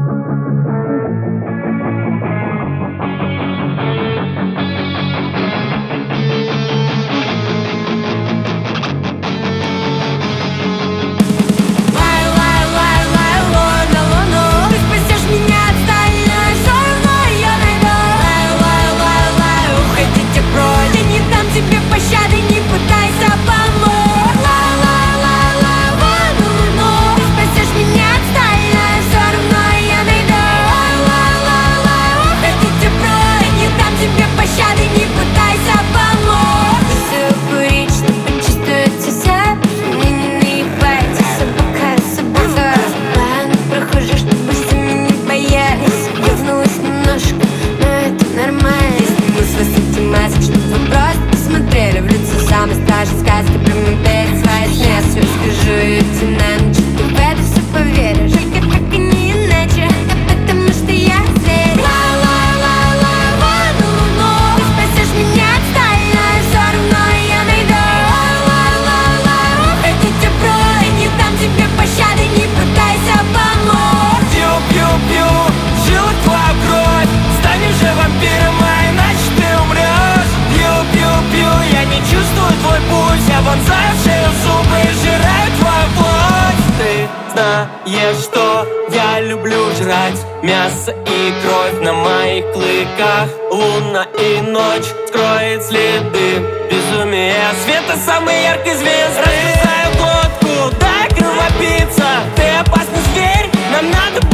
Скажет сказки про модель, свои смесы. Скажу идти на ночь, ты в это все поверишь. Только как и не иначе, потому что я зверь. Ла-ла-ла-ла, вон луну. Ты спасешь меня от стали, но все равно я найду. Ла-ла-ла-ла, уходите прочь, не дам тебе пощады, не пытайся помочь. Пью-пью-пью, жила твоя кровь, станешь же вампиром, а иначе ты умрешь. Пью-пью-пью, я не чувствую твой пульс, я вонзаю в шею зубы и сжираю твою плоть. Ты знаешь, что я люблю жрать мясо и кровь на моих клыках. Луна и ночь скроет следы безумия света самой яркой звезды. Разрезаю глотку, дай кровопийца. Ты опасный зверь, нам надо